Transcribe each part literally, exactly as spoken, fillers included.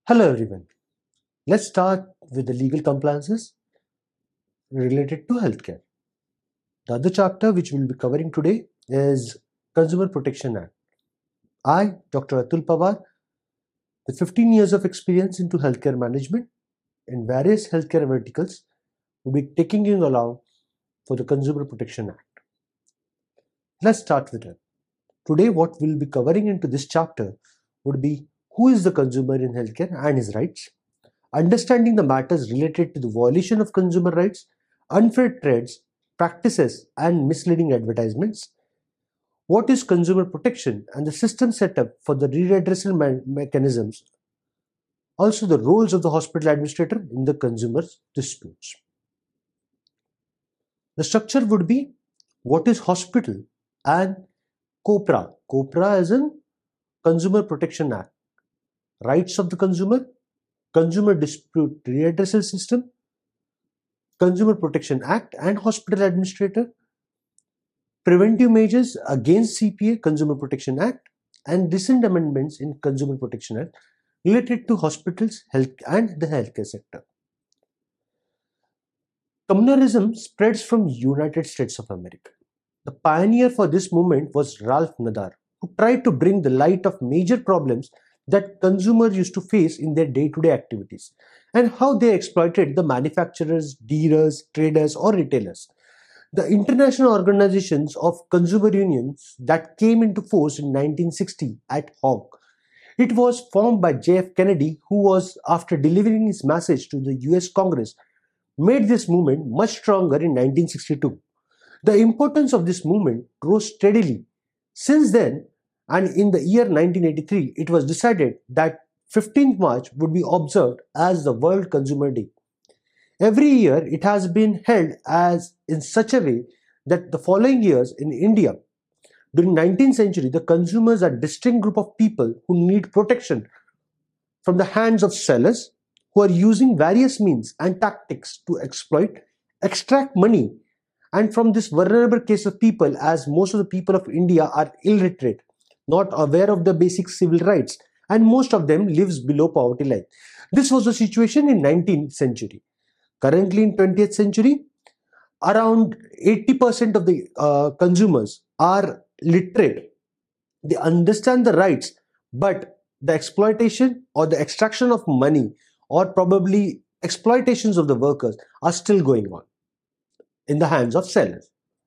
Hello everyone. Let's start with the legal compliances related to healthcare. The other chapter which we'll be covering today is Consumer Protection Act. I, Doctor Atul Pawar, with fifteen years of experience into healthcare management in various healthcare verticals, will be taking you along for the Consumer Protection Act. Let's start with it. Today what we'll be covering into this chapter would be who is the consumer in healthcare and his rights, understanding the matters related to the violation of consumer rights, unfair trades, practices, and misleading advertisements. What is consumer protection and the system setup for the redressal me- mechanisms? Also, the roles of the hospital administrator in the consumer disputes. The structure would be what is hospital and COPRA. COPRA is in Consumer Protection Act. Rights of the consumer, Consumer Dispute Redressal System, Consumer Protection Act and Hospital Administrator, preventive measures against C P A, Consumer Protection Act, and recent amendments in Consumer Protection Act related to hospitals, health, and the healthcare sector. Communalism spreads from United States of America. The pioneer for this movement was Ralph Nader, who tried to bring the light of major problems that consumers used to face in their day-to-day activities and how they exploited the manufacturers, dealers, traders, or retailers. The international organizations of consumer unions that came into force in nineteen sixty at Hague. It was formed by J F Kennedy, who was, after delivering his message to the U S Congress, made this movement much stronger in nineteen sixty-two. The importance of this movement rose steadily. Since then, and in the year nineteen eighty-three, it was decided that fifteenth March would be observed as the World Consumer Day. Every year, it has been held as in such a way that the following years in India, during nineteenth century, the consumers are a distinct group of people who need protection from the hands of sellers who are using various means and tactics to exploit, extract money, and from this vulnerable case of people, as most of the people of India are illiterate, not aware of the basic civil rights, and most of them lives below poverty line. This was the situation in nineteenth century. Currently in twentieth century, around eighty percent of the uh, consumers are literate. They understand the rights, but the exploitation or the extraction of money or probably exploitations of the workers are still going on in the hands of sellers.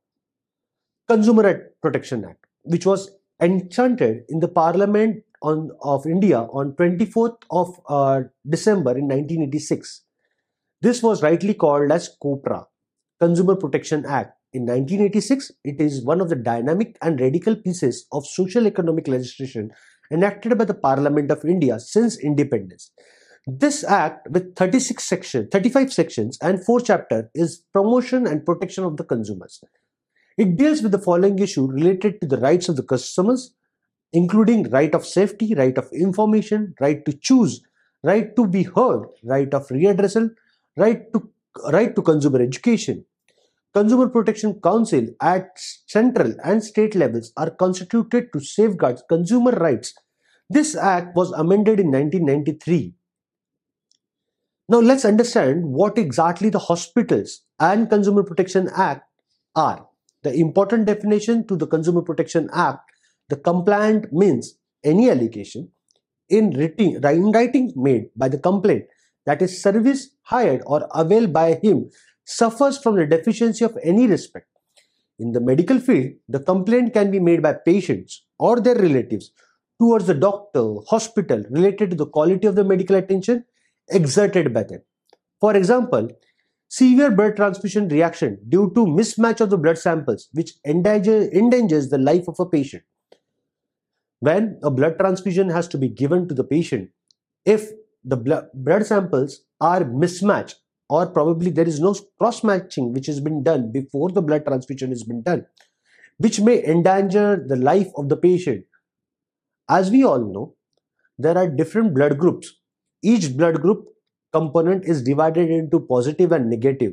Consumer Protection Act, which was enchanted in the Parliament on, of India on twenty-fourth of uh, December in nineteen eighty-six. This was rightly called as COPRA, Consumer Protection Act. In nineteen eighty-six, it is one of the dynamic and radical pieces of social economic legislation enacted by the Parliament of India since independence. This act, with thirty-six sections, thirty-five sections and four chapters, is promotion and protection of the consumers. It deals with the following issue related to the rights of the customers, including right of safety, right of information, right to choose, right to be heard, right of readdressal, right to right to consumer education. Consumer Protection Council at central and state levels are constituted to safeguard consumer rights. This act was amended in nineteen ninety-three. Now let's understand what exactly the Hospitals and Consumer Protection Act are. The important definition to the Consumer Protection Act: the complaint means any allegation in writing, in writing made by the complaint that is service hired or availed by him suffers from the deficiency of any respect. In the medical field, the complaint can be made by patients or their relatives towards the doctor, hospital, related to the quality of the medical attention exerted by them. For example, severe blood transfusion reaction due to mismatch of the blood samples, which endanger, endangers the life of a patient. When a blood transfusion has to be given to the patient, if the blood, blood samples are mismatched, or probably there is no cross-matching which has been done before the blood transfusion has been done, which may endanger the life of the patient. As we all know, there are different blood groups. Each blood group component is divided into positive and negative.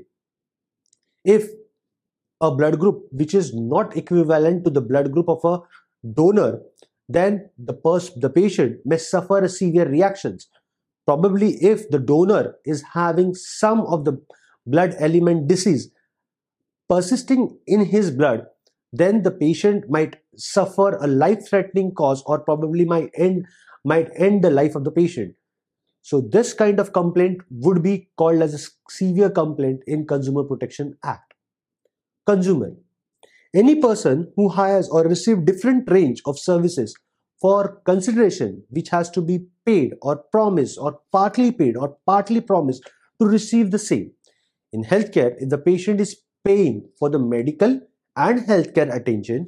If a blood group which is not equivalent to the blood group of a donor, then the, pers- the patient may suffer severe reactions. probably if the donor is having some of the blood element disease persisting in his blood, then the patient might suffer a life-threatening cause or probably might end might end the life of the patient. So this kind of complaint would be called as a severe complaint in Consumer Protection Act. Consumer: any person who hires or receives different range of services for consideration which has to be paid or promised or partly paid or partly promised to receive the same. In healthcare, if the patient is paying for the medical and healthcare attention,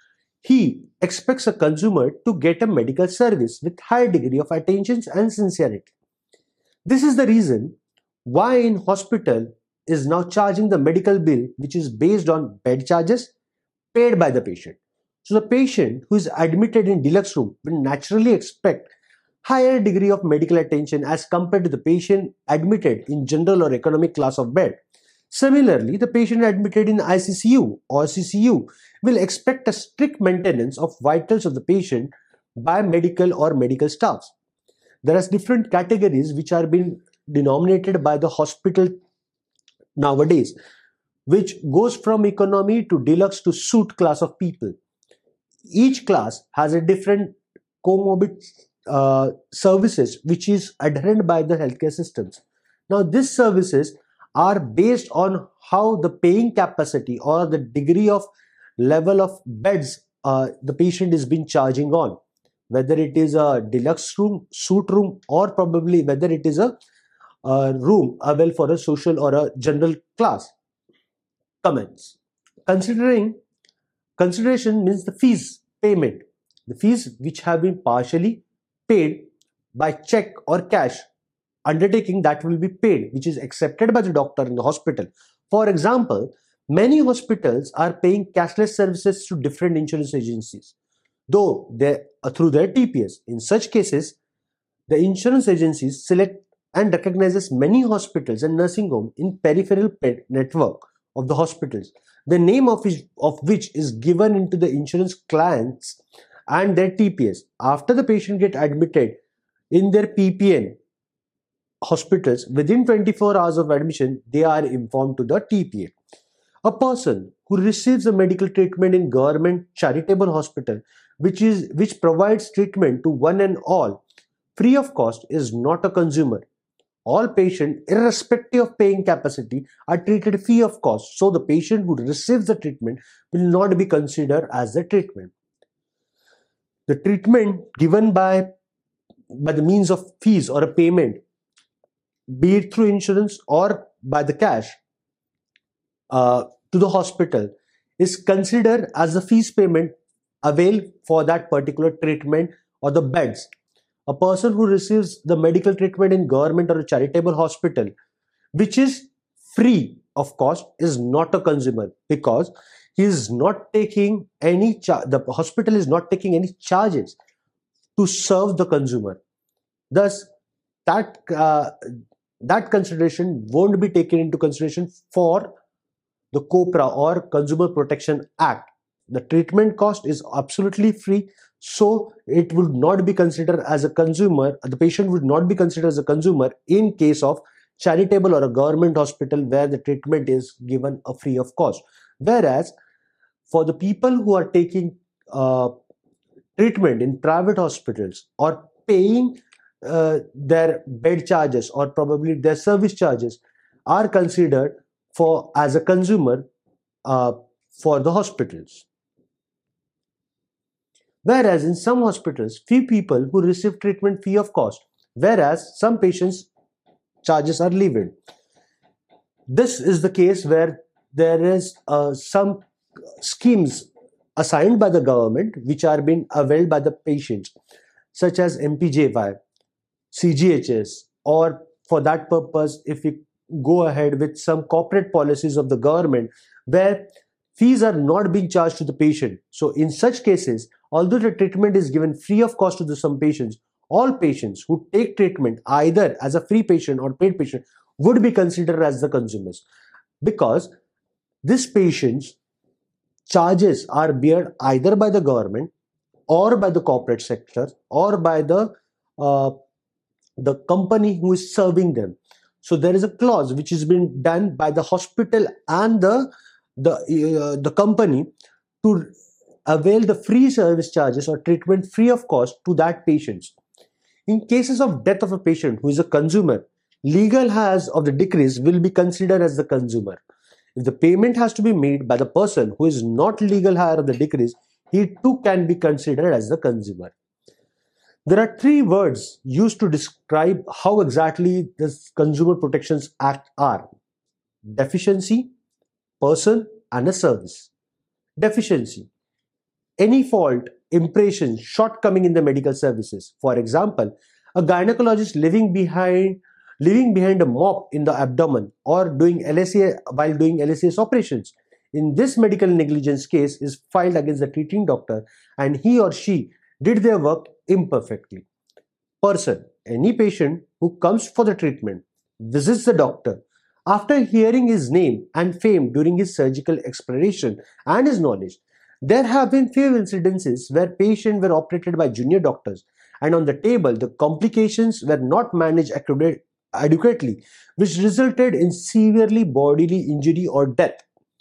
he expects a consumer to get a medical service with high degree of attention and sincerity. This is the reason why in hospital is now charging the medical bill which is based on bed charges paid by the patient. So the patient who is admitted in deluxe room will naturally expect higher degree of medical attention as compared to the patient admitted in general or economic class of bed. Similarly, the patient admitted in I C C U or C C U will expect a strict maintenance of vitals of the patient by medical or medical staffs. There are different categories which are being denominated by the hospital nowadays, which goes from economy to deluxe to suite class of people. Each class has a different comorbid uh, services which is adherent by the healthcare systems. Now these services are based on how the paying capacity or the degree of level of beds uh, the patient is been charging on, whether it is a deluxe room, suite room, or probably whether it is a, a room available for a social or a general class. Comments: considering consideration means the fees payment, the fees which have been partially paid by check or cash undertaking that will be paid, which is accepted by the doctor in the hospital. For example, many hospitals are paying cashless services to different insurance agencies, though they uh, through their T P S. In such cases, the insurance agencies select and recognizes many hospitals and nursing homes in peripheral pet network of the hospitals, the name of, which, of which is given into the insurance clients and their T P S. After the patient get admitted in their P P N hospitals, within twenty-four hours of admission, they are informed to the T P A. A person who receives a medical treatment in government charitable hospital, which is which provides treatment to one and all free of cost, is not a consumer. All patients, irrespective of paying capacity, are treated free of cost. So the patient who receives the treatment will not be considered as the treatment. The treatment given by, by the means of fees or a payment, be it through insurance or by the cash uh, to the hospital, is considered as the fees payment available for that particular treatment or the beds. A person who receives the medical treatment in government or a charitable hospital, which is free of cost, is not a consumer, because he is not taking any charge. The hospital is not taking any charges to serve the consumer. Thus, that uh, that consideration won't be taken into consideration for the COPRA or Consumer Protection Act. The treatment cost is absolutely free, so it would not be considered as a consumer. The patient would not be considered as a consumer in case of charitable or a government hospital where the treatment is given a free of cost. Whereas for the people who are taking uh, treatment in private hospitals or paying uh, their bed charges or probably their service charges, are considered for as a consumer uh, for the hospitals. Whereas in some hospitals, few people who receive treatment free of cost, whereas some patients' charges are levied. This is the case where there is uh, some schemes assigned by the government which are being availed by the patients, such as M P J Y, C G H S, or for that purpose, if we go ahead with some corporate policies of the government where fees are not being charged to the patient. So in such cases, although the treatment is given free of cost to the some patients, all patients who take treatment either as a free patient or paid patient would be considered as the consumers, because these patients' charges are beared either by the government or by the corporate sector or by the uh, the company who is serving them. So there is a clause which has been done by the hospital and the the uh, the company to avail the free service charges or treatment free of cost to that patient. In cases of death of a patient who is a consumer, legal heirs of the decrease will be considered as the consumer. If the payment has to be made by the person who is not legal heir of the decrease, he too can be considered as the consumer. There are three words used to describe how exactly the Consumer Protections Act are: deficiency, person, and a service. Deficiency: any fault, impression, shortcoming in the medical services. For example, a gynecologist living behind leaving behind a mop in the abdomen or doing L S A while doing L S A operations. In this medical negligence case is filed against the treating doctor and he or she did their work imperfectly. Person: any patient who comes for the treatment, visits the doctor, after hearing his name and fame during his surgical exploration and his knowledge. There have been few incidences where patients were operated by junior doctors and on the table the complications were not managed adequately, which resulted in severely bodily injury or death.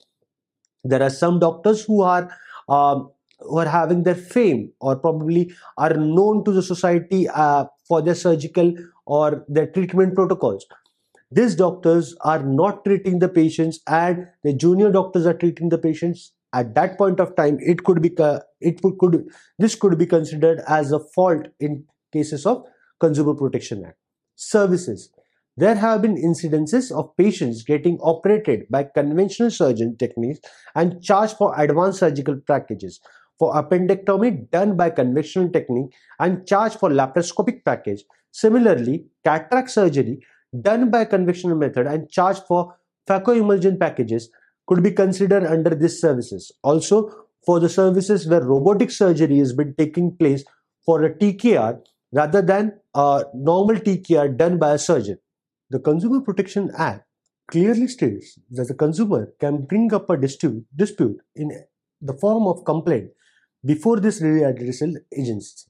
There are some doctors who are um, who are having their fame or probably are known to the society uh, for their surgical or their treatment protocols. These doctors are not treating the patients and the junior doctors are treating the patients. At that point of time, it could be it could, could this could be considered as a fault in cases of Consumer Protection Act. Services: there have been incidences of patients getting operated by conventional surgeon techniques and charged for advanced surgical packages. For appendectomy done by conventional technique and charged for laparoscopic package. Similarly, cataract surgery done by conventional method and charged for phacoemulsion packages could be considered under these services. Also, for the services where robotic surgery has been taking place for a T K R rather than a normal T K R done by a surgeon. The Consumer Protection Act clearly states that the consumer can bring up a dispute, dispute in the form of complaint before this redressal agency.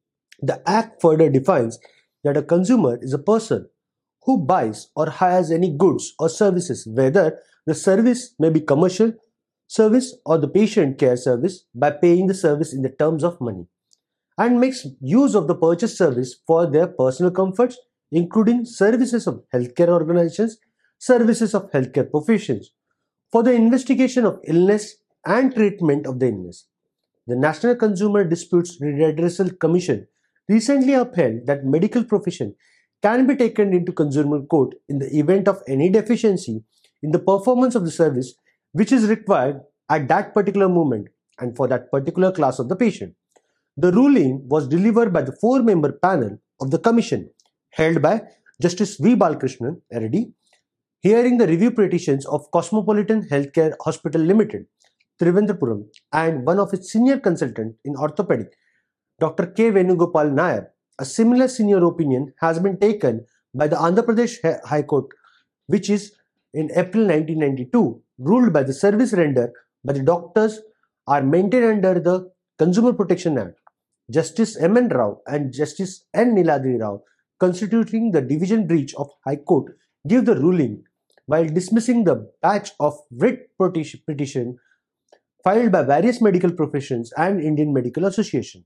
The Act further defines that a consumer is a person who buys or hires any goods or services, whether the service may be commercial service or the patient care service, by paying the service in the terms of money, and makes use of the purchased service for their personal comforts, including services of healthcare organizations, services of healthcare professions, for the investigation of illness and treatment of the illness. The National Consumer Disputes Redressal Commission recently upheld that medical profession can be taken into consumer court in the event of any deficiency in the performance of the service which is required at that particular moment and for that particular class of the patient. The ruling was delivered by the four-member panel of the commission held by Justice V. Balakrishnan, R D, hearing the review petitions of Cosmopolitan Healthcare Hospital Limited, Trivandrum, and one of its senior consultant in orthopedic, Doctor K. Venugopal Nair. A similar senior opinion has been taken by the Andhra Pradesh High Court, which is in April nineteen ninety-two, ruled by the service rendered by the doctors are maintained under the Consumer Protection Act. Justice M N Rao and Justice N. Niladri Rao, constituting the division bench of High Court, give the ruling while dismissing the batch of writ petition filed by various medical professions and Indian Medical Association.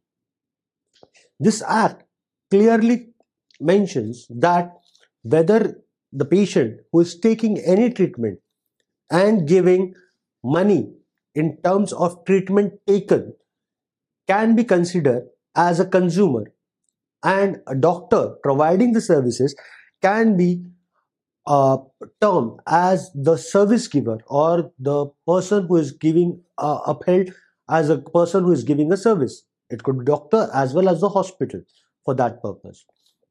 This act clearly mentions that whether the patient who is taking any treatment and giving money in terms of treatment taken can be considered as a consumer, and a doctor providing the services can be uh, termed as the service giver or the person who is giving uh, upheld as a person who is giving a service. It could be doctor as well as the hospital for that purpose.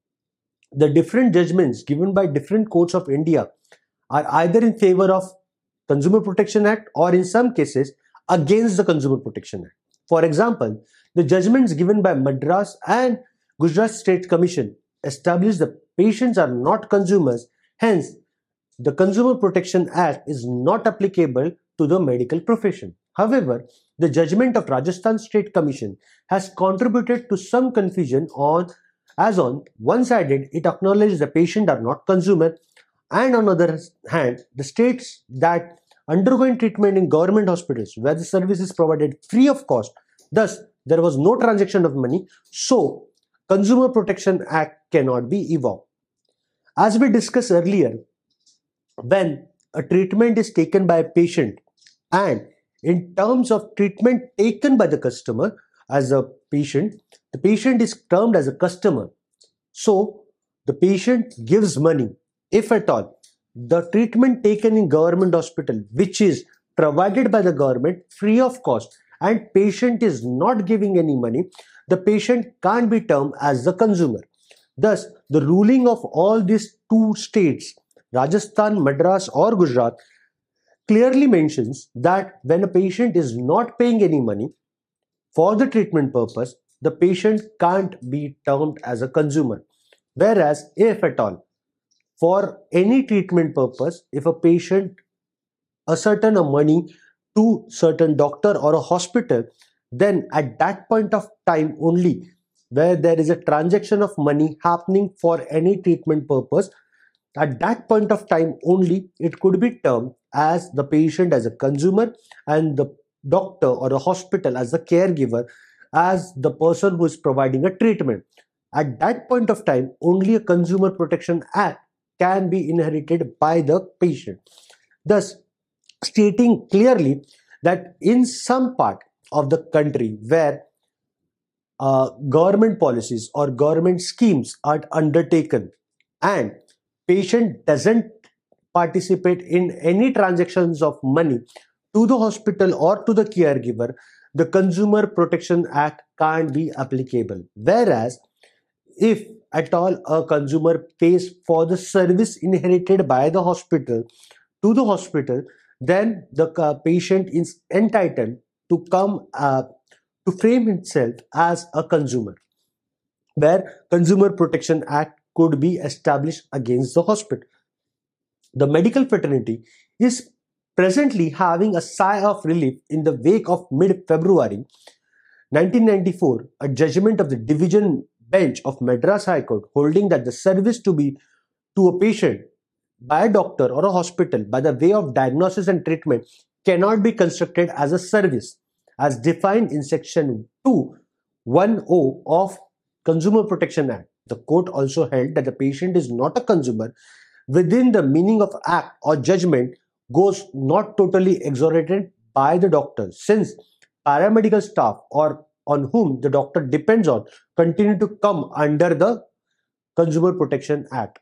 The different judgments given by different courts of India are either in favor of Consumer Protection Act or in some cases against the Consumer Protection Act. For example, the judgments given by Madras and Gujarat State Commission establish that patients are not consumers, hence the Consumer Protection Act is not applicable to the medical profession. However, the judgment of Rajasthan State Commission has contributed to some confusion on as on one sided it acknowledges the patient are not consumer, and on the other hand the states that undergoing treatment in government hospitals where the service is provided free of cost, thus there was no transaction of money, so Consumer Protection Act cannot be evoked. As we discussed earlier, when a treatment is taken by a patient and in terms of treatment taken by the customer as a patient, the patient is termed as a customer. So the patient gives money, if at all. The treatment taken in government hospital, which is provided by the government free of cost, and patient is not giving any money, the patient can't be termed as the consumer. Thus, the ruling of all these two states, Rajasthan, Madras or Gujarat, clearly mentions that when a patient is not paying any money for the treatment purpose, the patient can't be termed as a consumer. Whereas, if at all, for any treatment purpose, if a patient ascertain a money to certain doctor or a hospital, then at that point of time only, where there is a transaction of money happening for any treatment purpose, at that point of time only it could be termed as the patient as a consumer and the doctor or the hospital as the caregiver as the person who is providing a treatment. At that point of time only a Consumer Protection Act can be inherited by the patient, thus stating clearly that in some part of the country where uh, government policies or government schemes are undertaken and patient doesn't participate in any transactions of money to the hospital or to the caregiver, the Consumer Protection Act can't be applicable. Whereas if at all a consumer pays for the service inherited by the hospital to the hospital, then the uh, patient is entitled to come uh, to frame himself as a consumer, where Consumer Protection Act could be established against the hospital. The medical fraternity is presently having a sigh of relief in the wake of mid-February nineteen ninety-four, a judgment of the division bench of Madras High Court holding that the service to be to a patient by a doctor or a hospital by the way of diagnosis and treatment cannot be constructed as a service as defined in section two ten of Consumer Protection Act. The court also held that the patient is not a consumer within the meaning of act or judgment goes not totally exonerated by the doctor, since paramedical staff or on whom the doctor depends on continue to come under the Consumer Protection Act.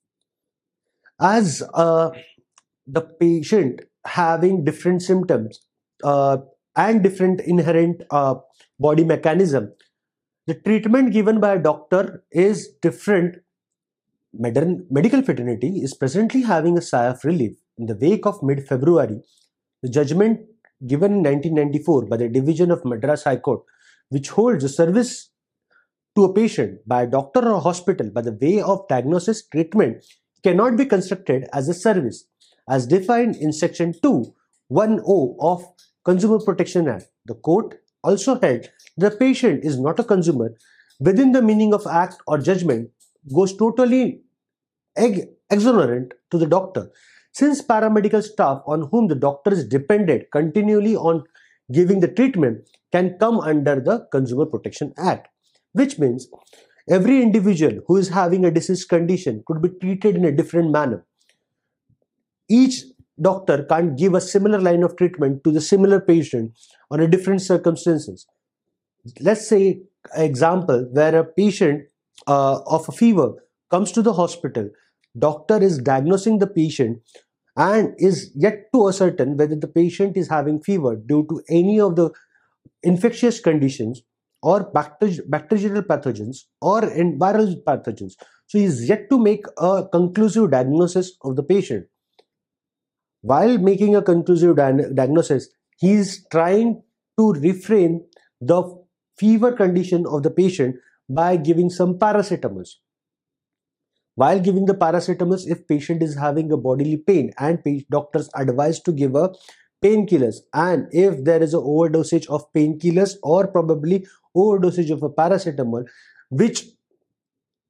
As uh, the patient having different symptoms uh, and different inherent uh, body mechanism, the treatment given by a doctor is different. Modern medical fraternity is presently having a sigh of relief in the wake of mid-February, the judgment given in nineteen ninety-four by the division of Madras High Court, which holds a service to a patient by a doctor or a hospital by the way of diagnosis treatment cannot be constructed as a service as defined in section two ten of Consumer Protection Act. The court also held the patient is not a consumer within the meaning of act or judgment goes totally exonerant to the doctor, since paramedical staff on whom the doctor is dependent continually on giving the treatment can come under the Consumer Protection Act, which means every individual who is having a disease condition could be treated in a different manner. Each doctor can't give a similar line of treatment to the similar patient on a different circumstances. Let's say an example where a patient uh, of a fever comes to the hospital, doctor is diagnosing the patient and is yet to ascertain whether the patient is having fever due to any of the infectious conditions or bacteri bacterial pathogens or viral pathogens. So he is yet to make a conclusive diagnosis of the patient. While making a conclusive di diagnosis, he is trying to refrain the fever condition of the patient by giving some paracetamols. While giving the paracetamols, if patient is having a bodily pain and doctors advise to give a painkillers, and if there is an overdosage of painkillers or probably overdosage of a paracetamol, which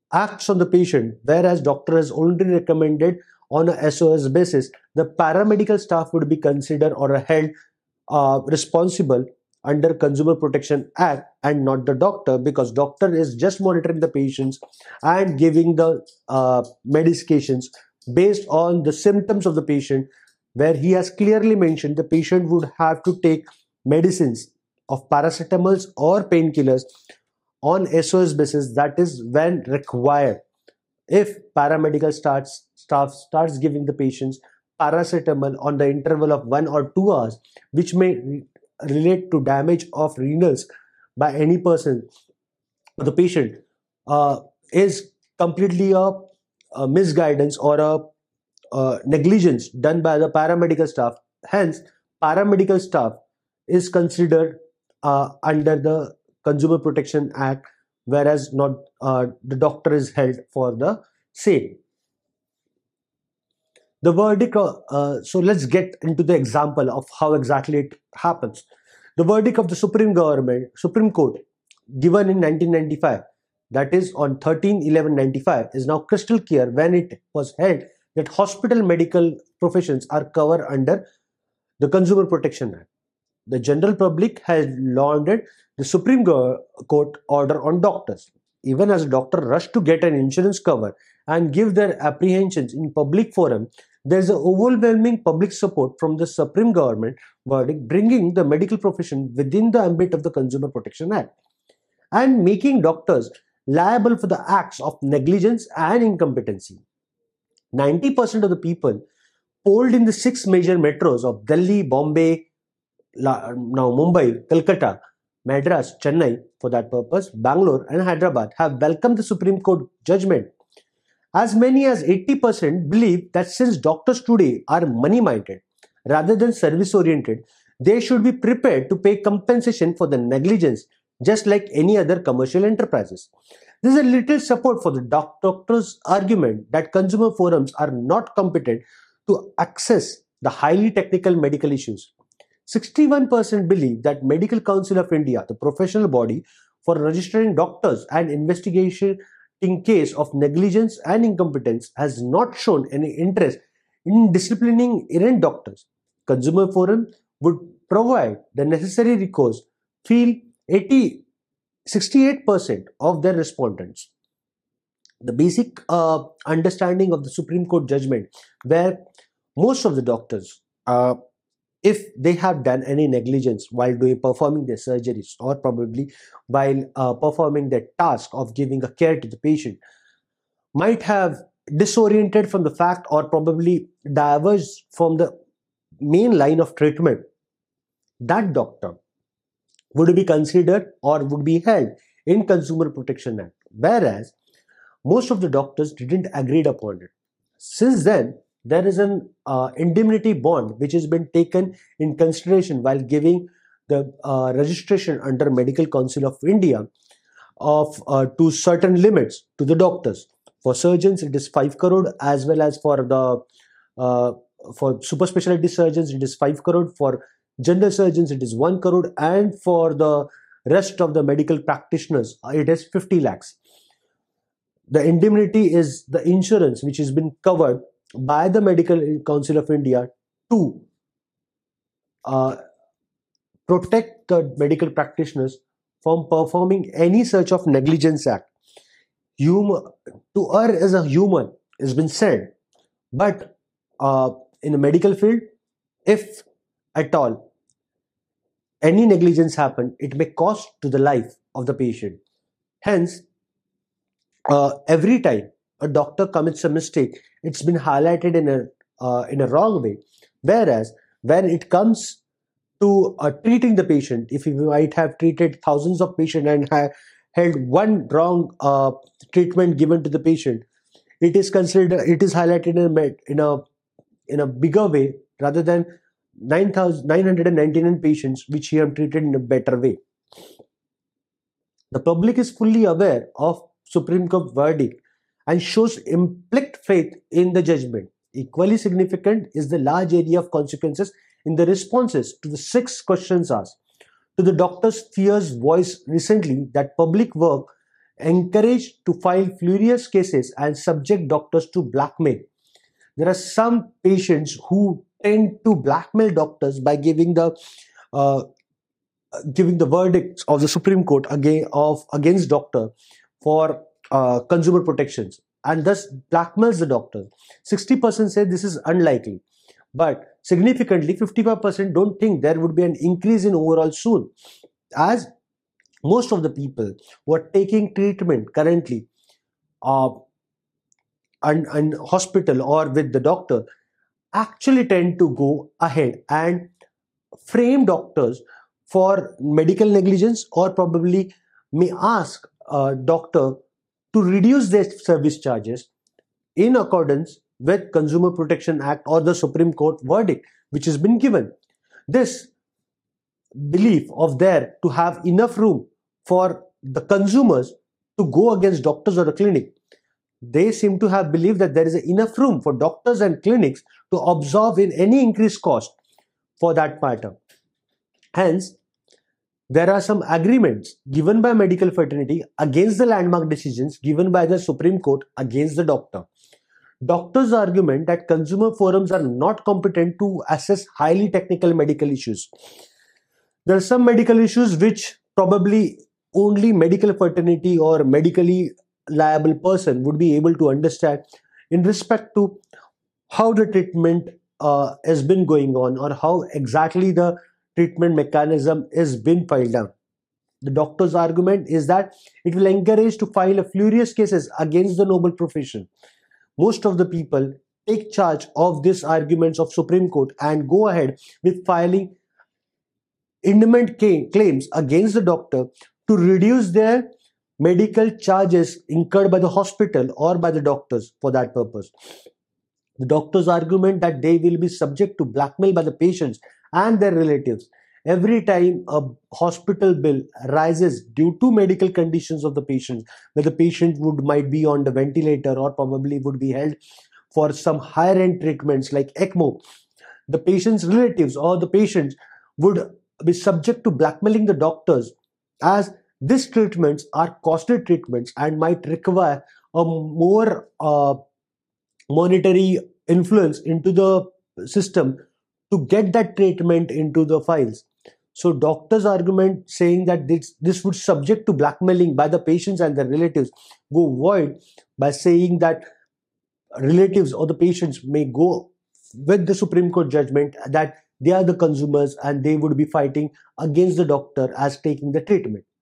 acts on the patient, whereas doctor has only recommended on a S O S basis, the paramedical staff would be considered or held uh, responsible under Consumer Protection Act and not the doctor, because doctor is just monitoring the patients and giving the uh, medications based on the symptoms of the patient, where he has clearly mentioned the patient would have to take medicines of paracetamols or painkillers on S O S basis, that is when required. If paramedical starts staff starts giving the patients paracetamol on the interval of one or two hours, which may re- relate to damage of renals by any person or the patient, uh, is completely a, a misguidance or a uh, negligence done by the paramedical staff. Hence, paramedical staff is considered uh, under the Consumer Protection Act, whereas not uh, the doctor is held for the same. The verdict, uh, uh, so let's get into the example of how exactly it happens. The verdict of the Supreme Government, Supreme Court, given in nineteen ninety-five, that is on thirteen eleven ninety-five, is now crystal clear when it was held that hospital medical professions are covered under the Consumer Protection Act. The general public has lauded the Supreme Court order on doctors. Even as a doctor rush to get an insurance cover and give their apprehensions in public forum, there is overwhelming public support from the Supreme Government verdict, bringing the medical profession within the ambit of the Consumer Protection Act and making doctors liable for the acts of negligence and incompetency. ninety percent of the people polled in the six major metros of Delhi, Bombay, now Mumbai, Calcutta, Madras, Chennai, for that purpose, Bangalore and Hyderabad have welcomed the Supreme Court judgment. As many as eighty percent believe that since doctors today are money-minded rather than service-oriented, they should be prepared to pay compensation for the negligence just like any other commercial enterprises. There is a little support for the doc- doctor's argument that consumer forums are not competent to access the highly technical medical issues. sixty-one percent believe that Medical Council of India, the professional body for registering doctors and investigation in case of negligence and incompetence, has not shown any interest in disciplining errant doctors. Consumer Forum would provide the necessary recourse, feel eighty, sixty-eight percent of their respondents. The basic uh, understanding of the Supreme Court judgment, where most of the doctors, uh, if they have done any negligence while doing performing their surgeries or probably while uh, performing their task of giving a care to the patient, might have disoriented from the fact or probably diverged from the main line of treatment, that doctor would be considered or would be held in Consumer Protection Act, whereas most of the doctors didn't agree upon it. Since then, there is an uh, indemnity bond which has been taken in consideration while giving the uh, registration under Medical Council of India of uh, to certain limits to the doctors. For surgeons, it is five crore, as well as for the uh, for super specialty surgeons, it is five crore. For general surgeons, it is one crore, and for the rest of the medical practitioners, it is fifty lakhs. The indemnity is the insurance which has been covered by the Medical Council of India to uh, protect the medical practitioners from performing any such of negligence act. Human, to err as a human has been said, but uh, in the medical field, if at all any negligence happen, it may cost to the life of the patient. Hence, uh, every time a doctor commits a mistake, it's been highlighted in a uh, in a wrong way. Whereas when it comes to uh, treating the patient, if you might have treated thousands of patients and ha- held one wrong uh, treatment given to the patient, it is considered, it is highlighted in a med- in a in a bigger way rather than nine thousand nine hundred ninety-nine patients which he have treated in a better way. The public is fully aware of Supreme Court verdict and shows implicit faith in the judgment. Equally significant is the large area of consequences in the responses to the six questions asked. To the doctor's fears voiced recently that public work encouraged to file furious cases and subject doctors to blackmail. There are some patients who tend to blackmail doctors by giving the uh, giving the verdicts of the Supreme Court against, of against doctor for uh, consumer protections, and thus blackmails the doctor. sixty percent say this is unlikely, but significantly fifty-five percent don't think there would be an increase in overall soon, as most of the people who are taking treatment currently uh, and, and hospital or with the doctor actually tend to go ahead and frame doctors for medical negligence, or probably may ask a doctor to reduce their service charges in accordance with Consumer Protection Act or the Supreme Court verdict which has been given. This belief of there to have enough room for the consumers to go against doctors or the clinic, they seem to have believed that there is enough room for doctors and clinics to absorb in any increased cost for that matter. Hence, there are some agreements given by medical fraternity against the landmark decisions given by the Supreme Court against the doctor. Doctors' argument that consumer forums are not competent to assess highly technical medical issues. There are some medical issues which probably only medical fraternity or medically liable person would be able to understand in respect to how the treatment uh, has been going on, or how exactly the treatment mechanism is been filed down. The doctor's argument is that it will encourage to file a furious cases against the noble profession. Most of the people take charge of these arguments of Supreme Court and go ahead with filing indemnity claims against the doctor to reduce their medical charges incurred by the hospital or by the doctors for that purpose. The doctor's argument that they will be subject to blackmail by the patients and their relatives every time a hospital bill rises due to medical conditions of the patient, where the patient would might be on the ventilator or probably would be held for some higher end treatments like ECMO. The patient's relatives or the patients would be subject to blackmailing the doctors, as these treatments are costly treatments and might require a more uh, monetary influence into the system to get that treatment into the files. So doctors' argument saying that this, this would subject to blackmailing by the patients and their relatives go void by saying that relatives or the patients may go with the Supreme Court judgment that they are the consumers and they would be fighting against the doctor as taking the treatment.